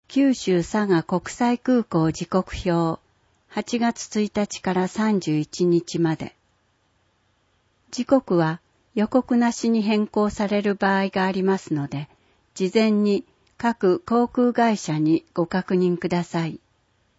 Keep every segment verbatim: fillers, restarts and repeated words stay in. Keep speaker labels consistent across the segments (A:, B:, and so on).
A: 九州佐賀国際空港時刻表、はちがつついたちからさんじゅういちにちまで。時刻は予告なしに変更される場合がありますので、事前に各航空会社にご確認ください。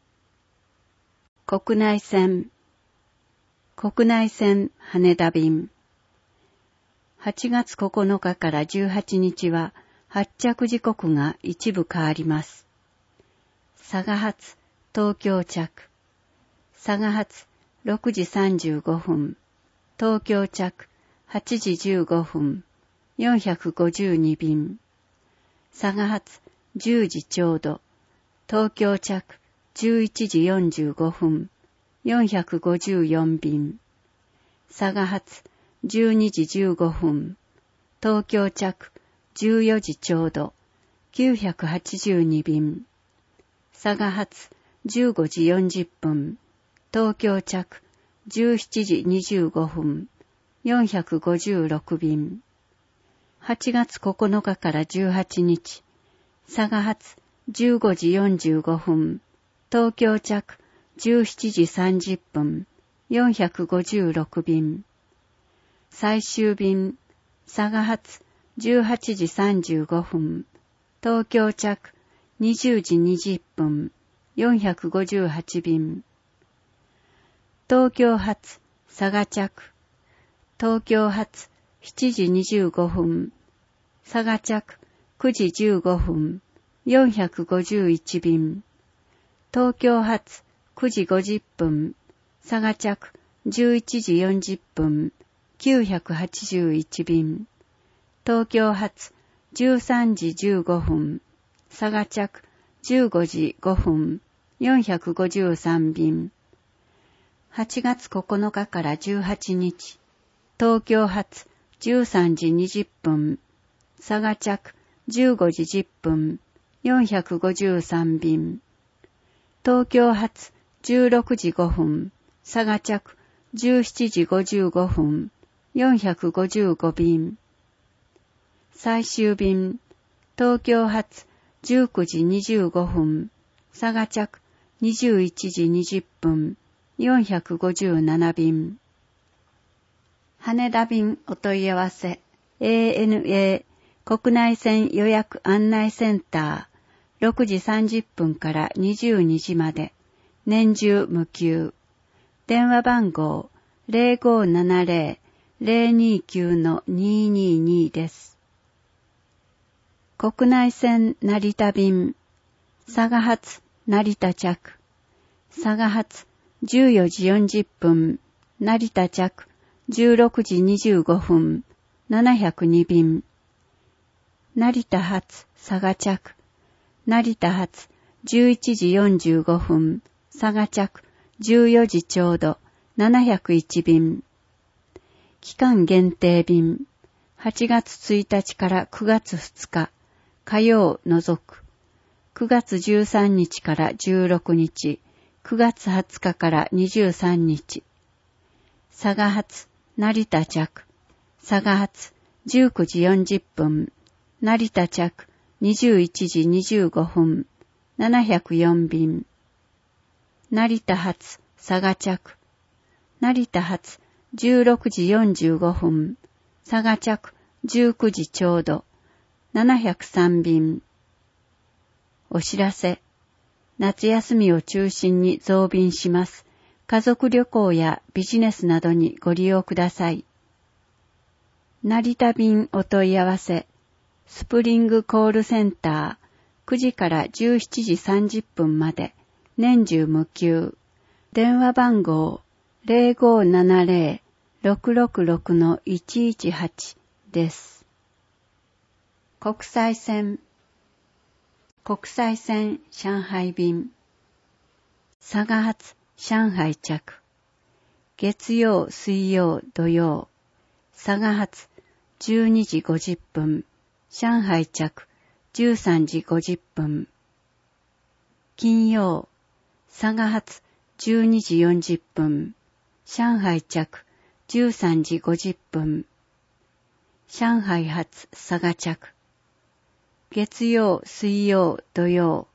A: 国内線、国内線羽田便。はちがつここのかからじゅうはちにちは発着時刻が一部変わります。佐賀発東京着、佐賀発ろくじさんじゅうごふん、東京着はちじじゅうごふん、よんひゃくごじゅうにびん。佐賀発じゅうじちょうど、東京着じゅういちじよんじゅうごふん、よんひゃくごじゅうよんびん。佐賀発じゅうにじじゅうごふん、東京着じゅうよじちょうど、きゅうひゃくはちじゅうにびん。佐賀発じゅうごじよんじゅっぷん、東京着じゅうしちじにじゅうごふん、よんひゃくごじゅうろくびん。はちがつここのかからじゅうはちにち、佐賀発じゅうごじよんじゅうごふん、東京着じゅうしちじさんじゅっぷん、よんひゃくごじゅうろくびん。最終便、佐賀発じゅうはちじさんじゅうごふん、東京着にじゅうじにじゅっぷん、よんひゃくごじゅうはちびん。東京発佐賀着、東京発しちじにじゅうごふん、佐賀着くじじゅうごふん、よんひゃくごじゅういちびん。東京発くじごじゅっぷん、佐賀着じゅういちじよんじゅっぷん、きゅうひゃくはちじゅういちびん。東京発じゅうさんじじゅうごふん、佐賀着じゅうごじごふん、よんひゃくごじゅうさんびん。はちがつここのかからじゅうはちにち、東京発じゅうさんじにじゅっぷん、佐賀着じゅうごじじゅっぷん、よんひゃくごじゅうさんびん。東京発じゅうろくじごふん、佐賀着じゅうしちじごじゅうごふん、よんひゃくごじゅうごびん。最終便、東京発じゅうくじにじゅうごふん、佐賀着にじゅういちじにじゅっぷん、よんひゃくごじゅうななびん。羽田便お問い合わせ エーエヌエー 国内線予約案内センターろくじさんじゅっぷんからにじゅうにじまで年中無休。電話番号 ゼロごななゼロ ゼロにきゅう にーにーにー です。国内線成田便佐賀発成田着、佐賀発じゅうよじよんじゅっぷん、成田着じゅうろくじにじゅうごふん、ななひゃくにびん。成田発佐賀着、成田発じゅういちじよんじゅうごふん、佐賀着じゅうよじちょうど、ななひゃくいちびん。期間限定便、はちがつついたちからくがつふつか、火曜除く、くがつじゅうさんにちからじゅうろくにち、くがつはつかからにじゅうさんにち。佐賀発成田着、佐賀発じゅうくじよんじゅっぷん、成田着にじゅういちじにじゅうごふん、ななひゃくよんびん。成田発佐賀着、成田発じゅうろくじよんじゅうごふん、佐賀着じゅうくじちょうど、ななひゃくさんびん。お知らせ。夏休みを中心に増便します。家族旅行やビジネスなどにご利用ください。成田便お問い合わせ。スプリングコールセンターくじからじゅうしちじさんじゅっぷんまで年中無休。電話番号 ゼロごななゼロ ろくろくろく いちいちはち です。国際線国際線上海便佐賀発上海着月曜水曜土曜佐賀発じゅうにじごじゅっぷん上海着じゅうさんじごじゅっぷん金曜佐賀発じゅうにじよんじゅっぷん上海着じゅうさんじごじゅっぷん上海発佐賀着月曜水曜土曜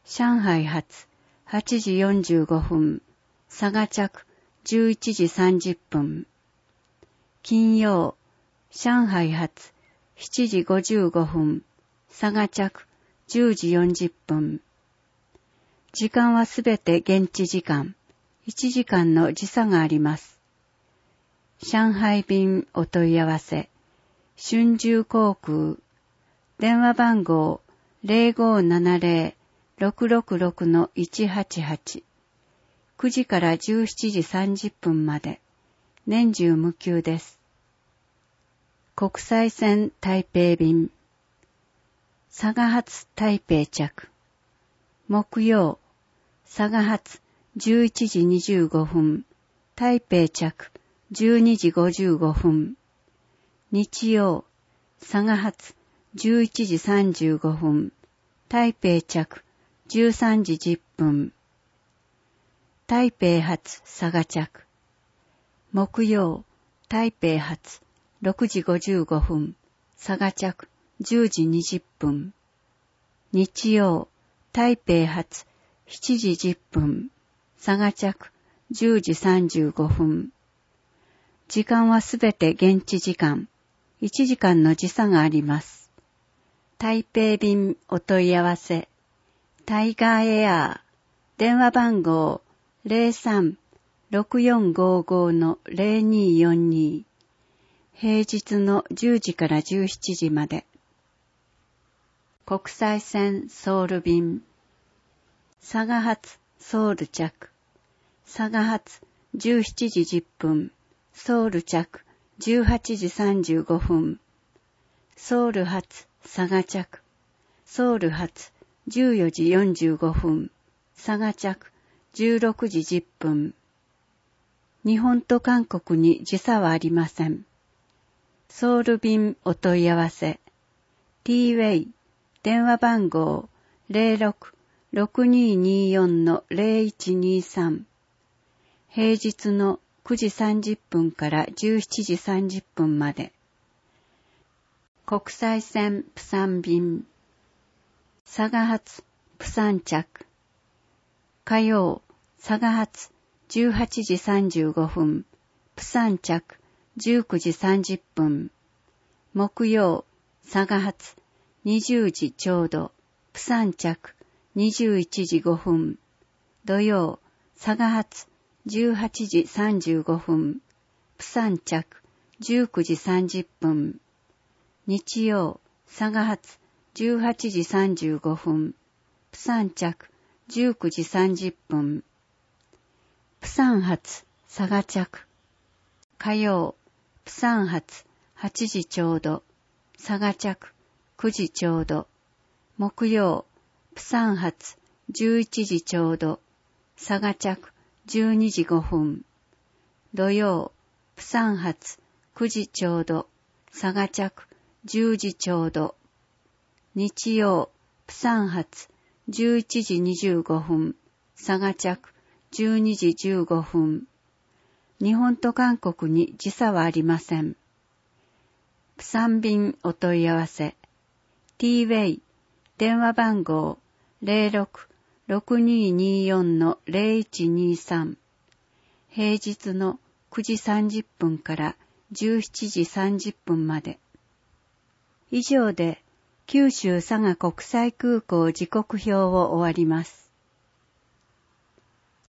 A: 上海発はちじよんじゅうごふん、佐賀着じゅういちじさんじゅっぷん。金曜、上海発しちじごじゅうごふん、佐賀着じゅうじよんじゅっぷん。時間はすべて現地時間、いちじかんの時差があります。上海便お問い合わせ、春秋航空、電話番号 ゼロごーななゼロ ろくろくろく いちはちはち、くじからじゅうしちじさんじゅっぷんまで、年中無休です。国際線台北便、佐賀発台北着、木曜、佐賀発じゅういちじにじゅうごふん、台北着じゅうにじごじゅうごふん、日曜、佐賀発じゅういちじさんじゅうごふん、台北着じゅうさんじじゅっぷん、台北発佐賀着、木曜、台北発ろくじごじゅうごふん、佐賀着じゅうじにじゅっぷん、日曜、台北発しちじじゅっぷん、佐賀着じゅうじさんじゅうごふん。時間はすべて現地時間、いちじかんの時差があります。台北便お問い合わせ、タイガーエアー、電話番号 ゼロさん ろくよんごご の ゼロによんに、平日のじゅうじからじゅうしちじまで。国際線ソウル便、佐賀発ソウル着、佐賀発じゅうしちじじゅっぷん、ソウル着じゅうはちじさんじゅうごふん、ソウル発佐賀着、ソウル発じゅうよじよんじゅうごふん、佐賀着じゅうろくじじゅっぷん。日本と韓国に時差はありません。ソウル便お問い合わせ、T ウェイ、電話番号 ゼロろく ろくにーにーよん の ゼロいちにーさん、平日のくじさんじゅっぷんからじゅうしちじさんじゅっぷんまで。国際線プサン便、佐賀発プサン着、火曜、佐賀発じゅうはちじさんじゅうごふん、プサン着じゅうくじさんじゅっぷん、木曜、佐賀発にじゅうじちょうど、プサン着にじゅういちじごふん、土曜、佐賀発じゅうはちじさんじゅうごふん、プサン着じゅうくじさんじゅっぷん、日曜、佐賀発じゅうはちじさんじゅうごふん、プサン着じゅうくじさんじゅっぷん、プサン発佐賀着、火曜、プサン発はちじちょうど、佐賀着くじちょうど、木曜、プサン発じゅういちじちょうど、佐賀着じゅうにじごふん、土曜、プサン発くじちょうど、佐賀着じゅうじちょうど、日曜、プサン発じゅういちじにじゅうごふん、佐賀着じゅうにじじゅうごふん。日本と韓国に時差はありません。プサン便お問い合わせ、T ウェイ、電話番号 ゼロろく ろくにーにーよん の ゼロいちにーさん、平日のくじさんじゅっぷんからじゅうしちじさんじゅっぷんまで。以上で九州佐賀国際空港時刻表を終わります。